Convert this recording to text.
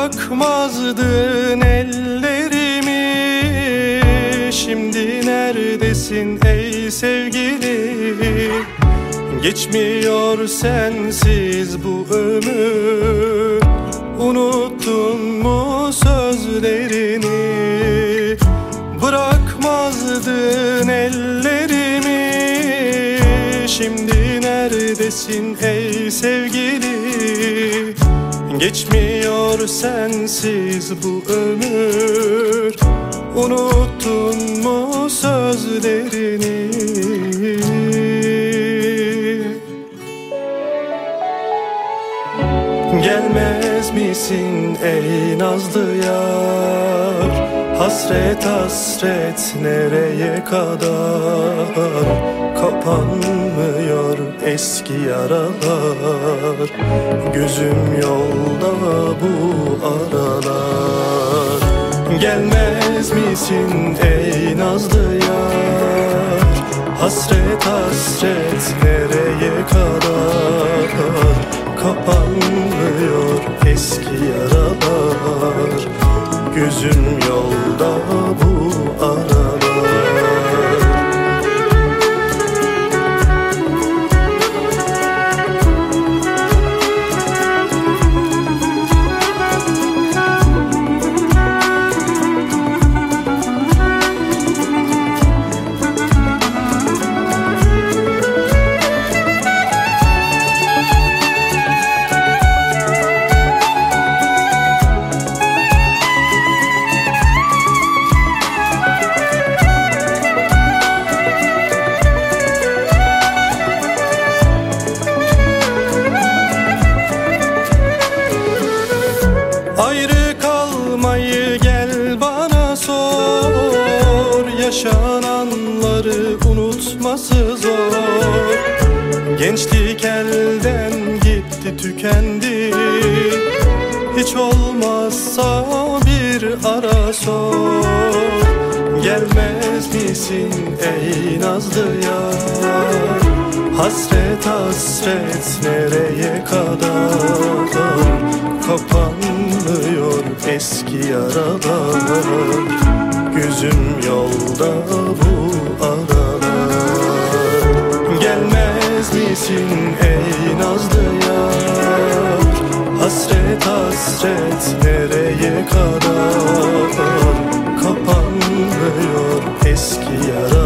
Bırakmazdın ellerimi, şimdi neredesin ey sevgili? Geçmiyor sensiz bu ömür, unuttun mu sözlerini? Bırakmazdın ellerimi, şimdi neredesin ey sevgili? Geçmiyor sensiz bu ömür, unuttun mu sözlerini? Gelmez misin ey nazlı yar? Hasret hasret nereye kadar? Kapanmıyor eski yaralar, gözüm yolda bu aralar. Gelmez misin ey nazlı yar? Hasret hasret nereye kadar? Kapanmıyor eski yaralar, gözüm yolda bu aralar. Ayrı kalmayı gel bana sor, yaşananları unutması zor. Gençlik elden gitti tükendi, hiç olmazsa bir ara sor. Gelmez misin ey nazlı yar? Hasret hasret nereye kadar? Kapanmıyor eski yaralar, gözüm yolda bu aralar. Gelmez misin ey nazlı yar? Hasret hasret nereye kadar? Kapanmıyor eski yaralar,